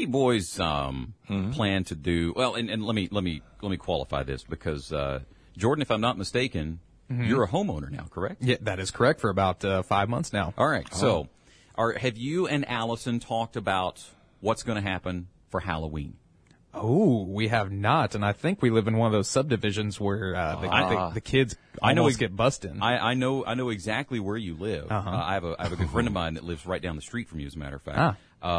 do you boys plan to do? Well, and let me qualify this because Jordan, if I'm not mistaken, you're a homeowner now, correct? Yeah, that is correct. For about 5 months now. All right. So, have you and Allison talked about what's going to happen for Halloween? Oh, we have not, and I think we live in one of those subdivisions where the kids always get busted. I know exactly where you live. I have a good friend of mine that lives right down the street from you, as a matter of fact.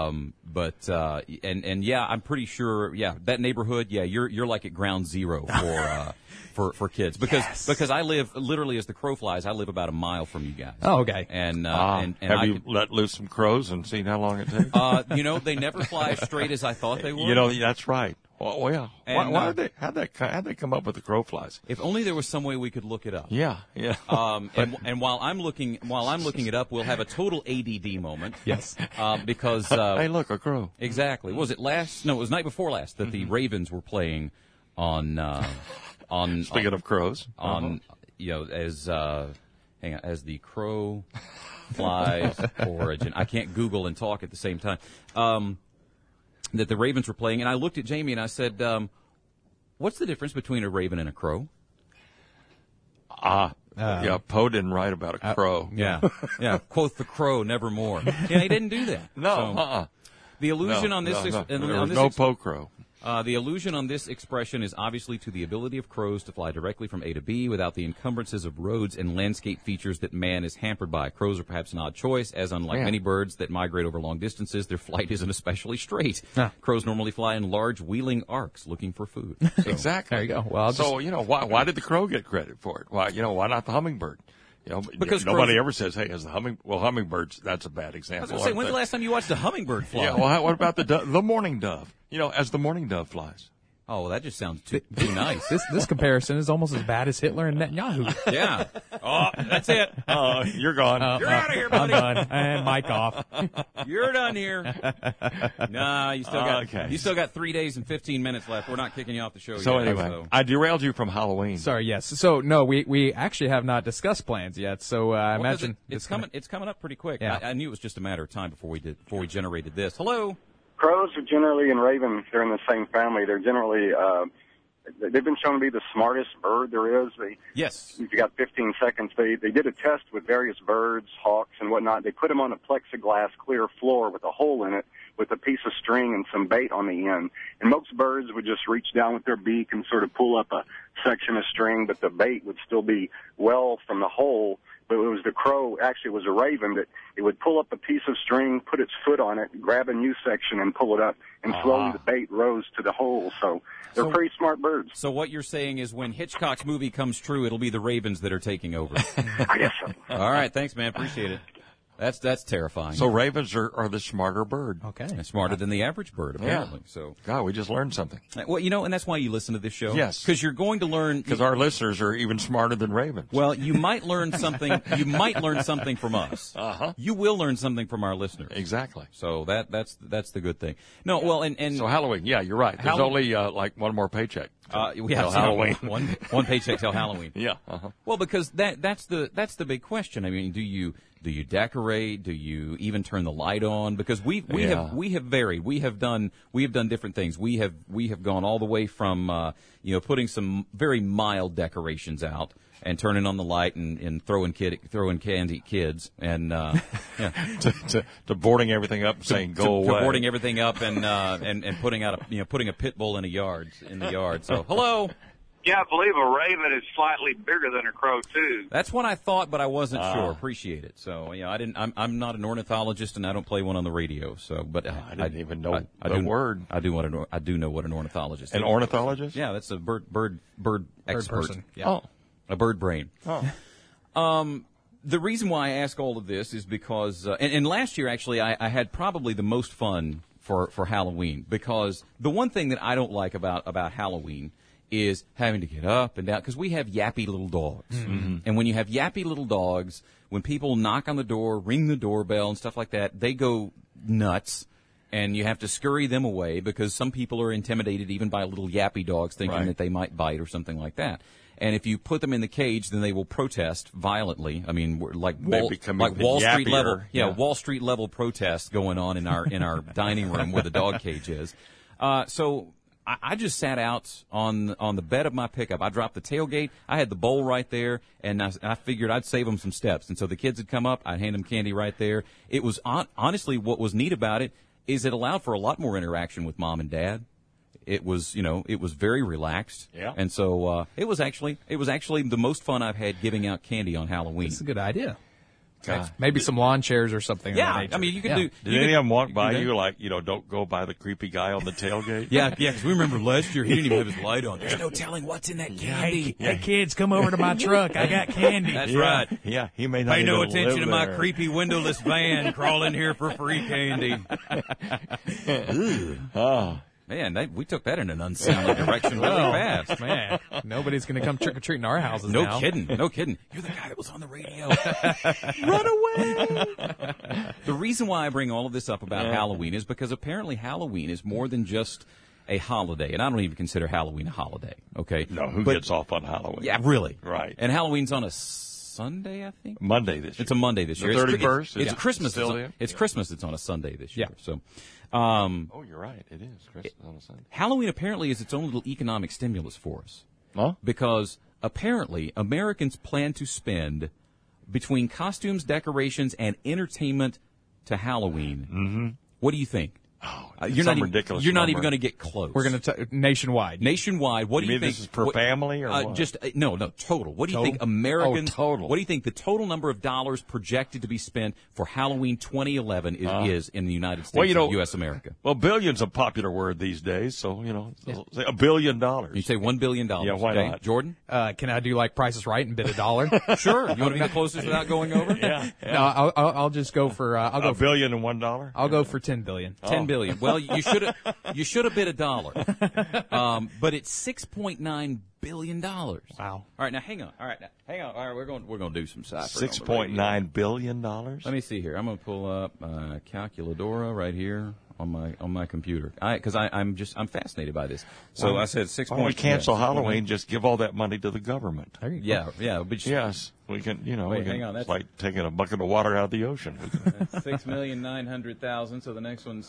Yeah, I'm pretty sure. Yeah, that neighborhood. Yeah, you're like at ground zero for kids because I live literally as the crow flies. I live about a mile from you guys. Oh, okay. And have you let loose some crows and seen how long it takes? They never fly as straight as I thought they would. That's right. Well, yeah. And, how'd they come up with the crow flies? If only there was some way we could look it up. Yeah. And while I'm looking it up, we'll have a total ADD moment. Yes. Because hey, look, a crow. Exactly. Was it last? No, it was night before last that the Ravens were playing on. Speaking of crows, as the crow flies origin. I can't Google and talk at the same time. That the Ravens were playing, and I looked at Jamie and I said, "What's the difference between a raven and a crow?" Poe didn't write about a crow. Yeah. Quoth the crow, nevermore. Yeah, he didn't do that. No. The illusion on this. There was no Poe crow. The allusion on this expression is obviously to the ability of crows to fly directly from A to B without the encumbrances of roads and landscape features that man is hampered by. Crows are perhaps an odd choice, as unlike many birds that migrate over long distances, their flight isn't especially straight. Crows normally fly in large wheeling arcs looking for food. So, exactly. There you go. Well, why did the crow get credit for it? Why not the hummingbird? Because nobody ever says, "Hey, as the hummingbirds." That's a bad example. I was going to say, when's the last time you watched a hummingbird fly? Yeah. Well, what about the mourning dove? As the mourning dove flies. Oh, well, that just sounds too nice. This comparison is almost as bad as Hitler and Netanyahu. Yeah. Oh, that's it. You're gone. You're out of here, buddy. I'm done. And mic off. You're done here. Nah, you still got 3 days and 15 minutes left. We're not kicking you off the show yet. So anyway, I derailed you from Halloween. Sorry, yes. So no, we actually have not discussed plans yet. So I imagine it's coming up pretty quick. Yeah. I knew it was just a matter of time before we generated this. Hello. Crows are generally, and ravens, they're in the same family. They're generally, they've been shown to be the smartest bird there is. Yes. If you got 15 seconds, they did a test with various birds, hawks, and whatnot. They put them on a plexiglass clear floor with a hole in it with a piece of string and some bait on the end. And most birds would just reach down with their beak and sort of pull up a section of string, but the bait would still be well from the hole. But it was the crow, actually it was a raven, that it would pull up a piece of string, put its foot on it, grab a new section and pull it up, and slowly the bait rose to the hole. So they're pretty smart birds. So what you're saying is when Hitchcock's movie comes true, it'll be the ravens that are taking over. I guess so. All right, thanks, man. Appreciate it. That's terrifying. So ravens are the smarter bird. Okay. They're smarter than the average bird, apparently. Yeah. So, God, we just learned something. Well, and that's why you listen to this show. Yes. Because you're going to learn. Because our listeners are even smarter than ravens. Well, you might learn something. You might learn something from us. You will learn something from our listeners. Exactly. So that's the good thing. No, well, and so Halloween. Yeah, you're right. There's only like one more paycheck. We have Halloween. one paycheck till Halloween. Yeah. Well, because that's the big question. I mean, do you decorate? Do you even turn the light on? Because we have varied. We have done different things. We have gone all the way from putting some very mild decorations out and turning on the light and throwing candy at kids and to boarding everything up and saying go away. To boarding everything up and putting out putting a pit bull in the yard. So hello. Yeah, I believe a raven is slightly bigger than a crow too. That's what I thought, but I wasn't sure. Appreciate it. So I'm not an ornithologist, and I don't play one on the radio. So, but I didn't even know the word. I do know what an ornithologist is. An ornithologist? Yeah, that's a bird expert. Person. Yeah. Oh, a bird brain. Oh. The reason why I ask all of this is because, and last year actually, I had probably the most fun for Halloween, because the one thing that I don't like about Halloween is having to get up and down, because we have yappy little dogs. Mm-hmm. And when you have yappy little dogs, when people knock on the door, ring the doorbell and stuff like that, they go nuts. and you have to scurry them away because some people are intimidated even by little yappy dogs thinking that they might bite or something like that. And if you put them in the cage, then they will protest violently. I mean, like Wall Street level, Wall Street level protest going on in our dining room where the dog cage is. So I just sat out on the bed of my pickup. I dropped the tailgate. I had the bowl right there, and I figured I'd save them some steps. And so the kids would come up. I'd hand them candy right there. It was honestly what was neat about it is it allowed for a lot more interaction with Mom and Dad. It was, it was very relaxed. Yeah. And so it was actually the most fun I've had giving out candy on Halloween. That's a good idea. Maybe some lawn chairs or something. Yeah, I mean, you could do. Did any of them walk by you like, don't go by the creepy guy on the tailgate? Yeah, because we remember last year he didn't even have his light on. There's no telling what's in that candy. Hey, kids, come over to my truck. I got candy. That's right. Yeah, he may not pay no attention to my there. creepy windowless van. Crawl in here for free candy. Man, we took that in an unsoundly direction really fast. Man, nobody's going to come trick-or-treating our houses now. No kidding. You're the guy that was on the radio. Run away! The reason why I bring all of this up about Halloween is because apparently Halloween is more than just a holiday. And I don't even consider Halloween a holiday, okay? No, who gets off on Halloween? Yeah, really. Right. And Halloween's on a Sunday, I think? Monday this year. It's a Monday this year. The 31st? It's Christmas. It's Christmas. It's on a Sunday this year. So... you're right. It is Christmas on a Sunday. Halloween apparently is its own little economic stimulus for us. Huh? Because apparently Americans plan to spend between costumes, decorations, and entertainment to Halloween. Mm-hmm. What do you think? Oh, you're not even, ridiculous. You're not even going to get close. We're going to nationwide. Nationwide. What do you think? This is per family or what? Just no, total. What do you think Americans? Total. What do you think the total number of dollars projected to be spent for Halloween 2011 is in the United States, of U.S. America? Well, billion's a popular word these days, so say $1 billion. You say $1 billion. Yeah, why not? Jordan? Can I do like Price is Right and bid $1? Sure. You want to be the closest without going over? Yeah. No, I'll just go for $1 billion and $1. I'll go for $10 billion. $10 billion. Well, you should have bid $1, but it's $6.9 billion. Wow! All right, now hang on. All right, we're going to do some cipher. $6.9 billion. Let me see here. I'm going to pull up Calculadora right here on my computer. Because I'm fascinated by this. So I said 6. Why don't we cancel Halloween? Just give all that money to the government. Yeah. But yes, we can. Wait, hang on. It's like taking a bucket of water out of the ocean. That's 6,900,000. So the next one's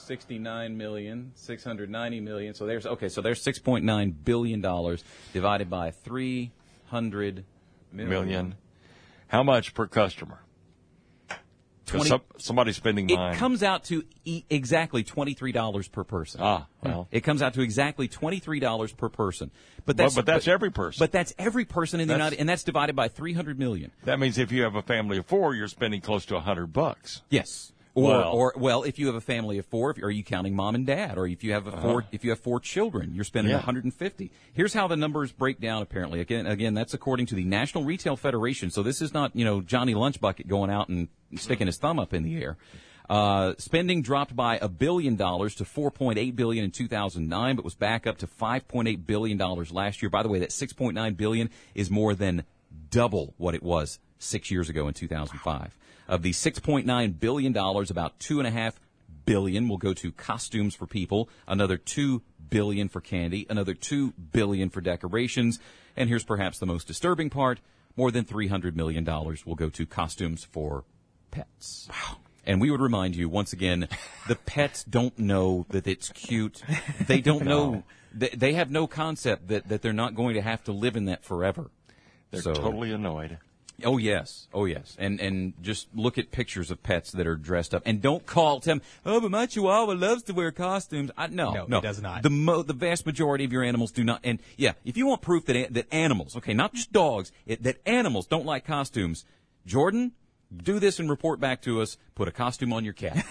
69,690 million. So there's $6.9 billion divided by 300 million. How much per customer? Somebody's spending mine. It comes out to exactly $23 per person. Well. It comes out to exactly $23 per person. But that's every person. But that's every person in the United, and that's divided by 300 million. That means if you have a family of 4, you're spending close to $100. Yes. Or if you have a family of 4, are you counting mom and dad? Or if you have if you have 4 children, you're spending $150. Here's how the numbers break down. Apparently, again, that's according to the National Retail Federation. So this is not Johnny Lunchbucket going out and sticking his thumb up in the air. Spending dropped by $1 billion to $4.8 billion in 2009, but was back up to $5.8 billion last year. By the way, that $6.9 billion is more than double what it was 6 years ago in 2005. Of the $6.9 billion, about $2.5 billion will go to costumes for people, another $2 billion for candy, another $2 billion for decorations, and here's perhaps the most disturbing part, more than $300 million will go to costumes for pets. Wow. And we would remind you, once again, the pets don't know that it's cute. They don't know. They have no concept that they're not going to have to live in that forever. They're totally annoyed. Oh, yes. And just look at pictures of pets that are dressed up. And don't call them, but my Chihuahua loves to wear costumes. No, it does not. The vast majority of your animals do not. And, if you want proof that animals, okay, not just dogs, that animals don't like costumes, Jordan, do this and report back to us. Put a costume on your cat.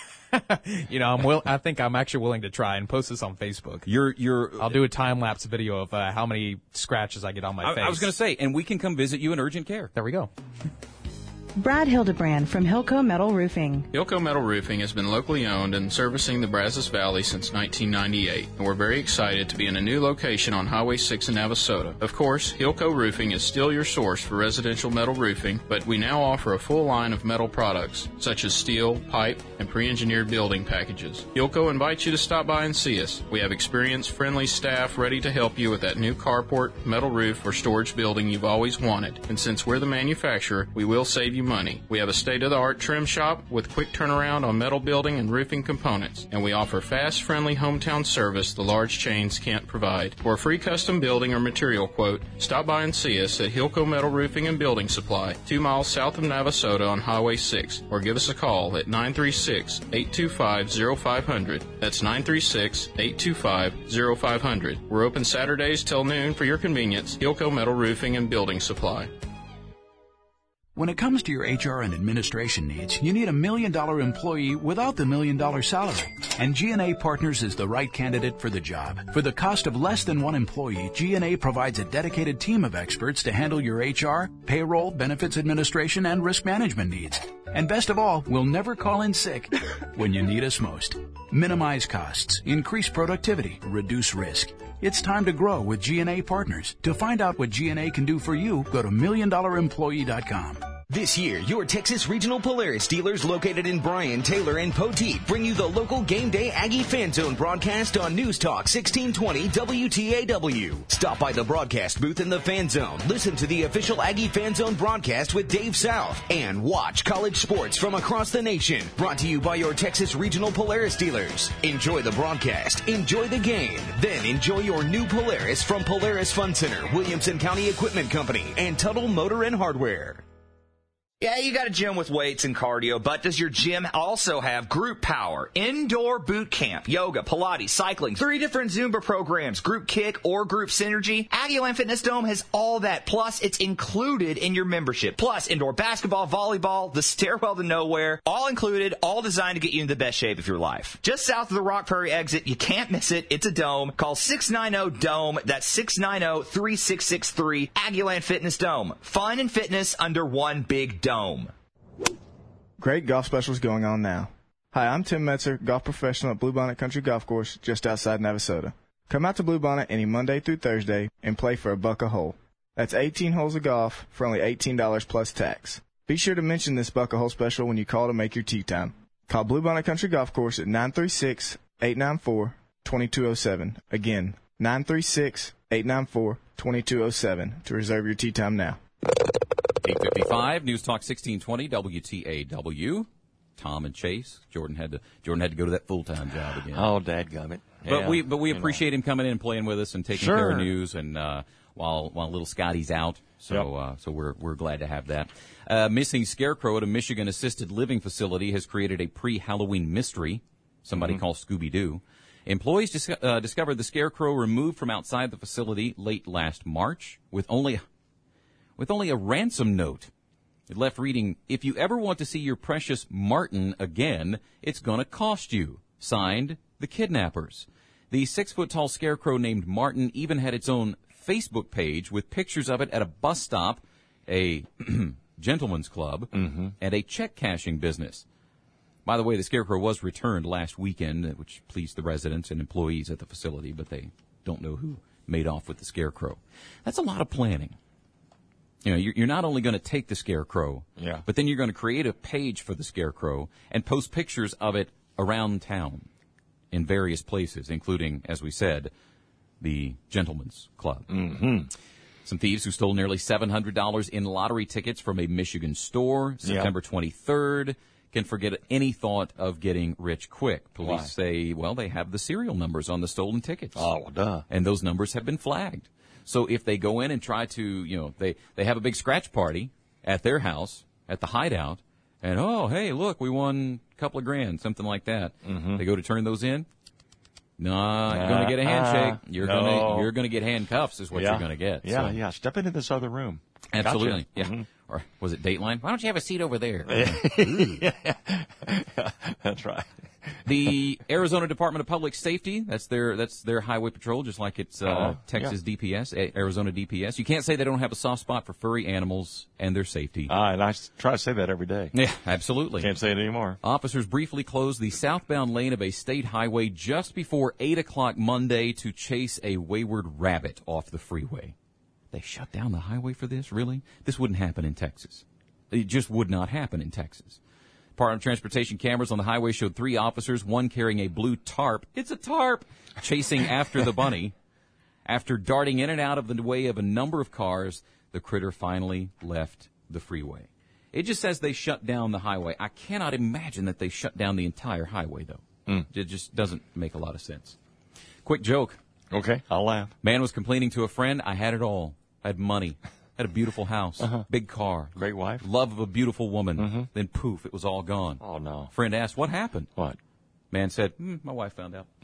I think I'm actually willing to try and post this on Facebook. I'll do a time-lapse video of how many scratches I get on my face. I was going to say, and we can come visit you in urgent care. There we go. Brad Hildebrand from Hilco Metal Roofing. Hilco Metal Roofing has been locally owned and servicing the Brazos Valley since 1998, and we're very excited to be in a new location on Highway 6 in Navasota. Of course, Hilco Roofing is still your source for residential metal roofing, but we now offer a full line of metal products, such as steel, pipe, and pre-engineered building packages. Hilco invites you to stop by and see us. We have experienced, friendly staff ready to help you with that new carport, metal roof, or storage building you've always wanted. And since we're the manufacturer, we will save you money. We have a state-of-the-art trim shop with quick turnaround on metal building and roofing components, and we offer fast, friendly hometown service the large chains can't provide. For a free custom building or material quote, stop by and see us at Hilco Metal Roofing and Building Supply, 2 miles south of Navasota on Highway 6, or give us a call at 936-825-0500. That's 936-825-0500. We're open Saturdays till noon for your convenience. Hilco Metal Roofing and Building Supply. When it comes to your HR and administration needs, you need $1 million employee without the $1 million salary. And G&A Partners is the right candidate for the job. For the cost of less than one employee, G&A provides a dedicated team of experts to handle your HR, payroll, benefits administration, and risk management needs. And best of all, we'll never call in sick when you need us most. Minimize costs, increase productivity, reduce risk. It's time to grow with G&A Partners. To find out what G&A can do for you, go to $1,000,000employee.com. This year, your Texas Regional Polaris dealers located in Bryan, Taylor, and Poteet bring you the local Game Day Aggie Fan Zone broadcast on News Talk 1620 WTAW. Stop by the broadcast booth in the Fan Zone, listen to the official Aggie Fan Zone broadcast with Dave South, and watch college sports from across the nation. Brought to you by your Texas Regional Polaris dealers. Enjoy the broadcast, enjoy the game, then enjoy your new Polaris from Polaris Fun Center, Williamson County Equipment Company, and Tuttle Motor and Hardware. Yeah, you got a gym with weights and cardio, but does your gym also have group power, indoor boot camp, yoga, Pilates, cycling, 3 different Zumba programs, group kick, or group synergy? Aggieland Fitness Dome has all that, plus it's included in your membership. Plus indoor basketball, volleyball, the stairwell to nowhere, all included, all designed to get you in the best shape of your life. Just south of the Rock Prairie exit, you can't miss it. It's a dome. Call 690-DOME. That's 690-3663. Aggieland Fitness Dome. Fun and fitness under one big dome. Great golf specials going on now. Hi, I'm Tim Metzer, golf professional at Bluebonnet Country Golf Course just outside Navasota. Come out to Bluebonnet any Monday through Thursday and play for $1 a hole. That's 18 holes of golf for only $18 plus tax. Be sure to mention this $1 a hole special when you call to make your tee time. Call Bluebonnet Country Golf Course at 936-894-2207. Again, 936-894-2207 to reserve your tee time now. 8:55 News Talk 1620 WTAW. Tom and Chase. Jordan had to go to that full-time job again. Oh, dadgummit. But we appreciate him coming in and playing with us and taking care of news and while little Scotty's out. So so we're glad to have that. Missing scarecrow at a Michigan assisted living facility has created a pre-Halloween mystery. Somebody called Scooby-Doo. Employees discovered the scarecrow removed from outside the facility late last March with only a ransom note. It left reading, "If you ever want to see your precious Martin again, it's going to cost you." Signed, the kidnappers. The 6-foot-tall scarecrow named Martin even had its own Facebook page with pictures of it at a bus stop, a gentleman's club, and a check-cashing business. By the way, the scarecrow was returned last weekend, which pleased the residents and employees at the facility, but they don't know who made off with the scarecrow. That's a lot of planning. You know, you're not only going to take the scarecrow, but then you're going to create a page for the scarecrow and post pictures of it around town in various places, including, as we said, the Gentleman's Club. Some thieves who stole nearly $700 in lottery tickets from a Michigan store September 23rd can forget any thought of getting rich quick. Police say, well, they have the serial numbers on the stolen tickets. Oh, duh. And those numbers have been flagged. So if they go in and try to, they have a big scratch party at their house, at the hideout, and, oh, hey, look, we won a couple of grand, something like that. They go to turn those in. No, you're going to get a handshake. You're going to get handcuffs is what you're going to get. Yeah, Step into this other room. Absolutely. Gotcha. Yeah. Or was it Dateline? Why don't you have a seat over there? That's right. The Arizona Department of Public Safety, that's their highway patrol, just like it's Texas DPS, Arizona DPS. You can't say they don't have a soft spot for furry animals and their safety. And I try to say that every day. Yeah, absolutely. Can't say it anymore. Officers briefly closed the southbound lane of a state highway just before 8 o'clock Monday to chase a wayward rabbit off the freeway. They shut down the highway for this? Really? This wouldn't happen in Texas. It just would not happen in Texas. Department of Transportation cameras on the highway showed 3 officers, one carrying a blue tarp. It's a tarp! Chasing after the bunny. After darting in and out of the way of a number of cars, the critter finally left the freeway. It just says they shut down the highway. I cannot imagine that they shut down the entire highway, though. It just doesn't make a lot of sense. Quick joke. Okay, I'll laugh. Man was complaining to a friend, I had it all. I had money. Had a beautiful house, big car, great wife, love of a beautiful woman. Then poof, it was all gone. Oh no! Friend asked, "What happened?" What? Man said, "My wife found out."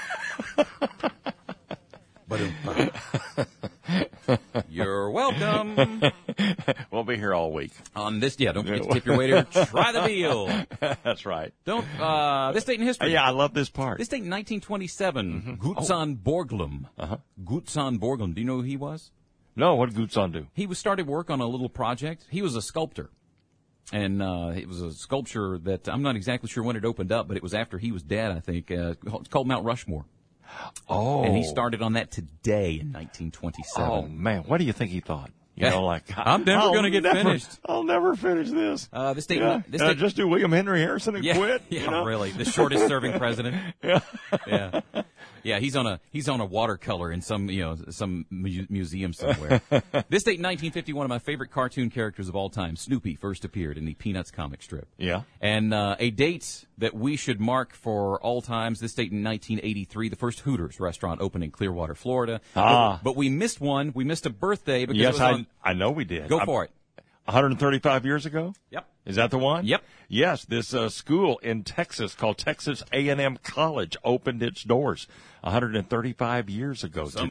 You're welcome. We'll be here all week. On this, don't forget to tip your waiter. Try the veal. That's right. Don't. This date in history. Yeah, I love this part. This date in 1927. Gutzon Borglum. Gutzon Borglum. Do you know who he was? No, what did Gutzon do? He started work on a little project. He was a sculptor. And it was a sculpture that I'm not exactly sure when it opened up, but it was after he was dead, I think. It's called Mount Rushmore. Oh. And he started on that today in 1927. Oh, man. What do you think he thought? You know, like, I'm never going to get finished. I'll never finish this. This date, just do William Henry Harrison and quit. Yeah, you know? Really. The shortest serving president. Yeah, he's on a watercolor in some museum somewhere. This date in 1950, one of my favorite cartoon characters of all time, Snoopy, first appeared in the Peanuts comic strip. Yeah. And a date that we should mark for all times, this date in 1983, the first Hooters restaurant opened in Clearwater, Florida. But we missed one. We missed a birthday because it was I know we did. Go for it. 135 years ago? Yep. Is that the one? Yep. Yes, this school in Texas called Texas A&M College opened its doors 135 years ago.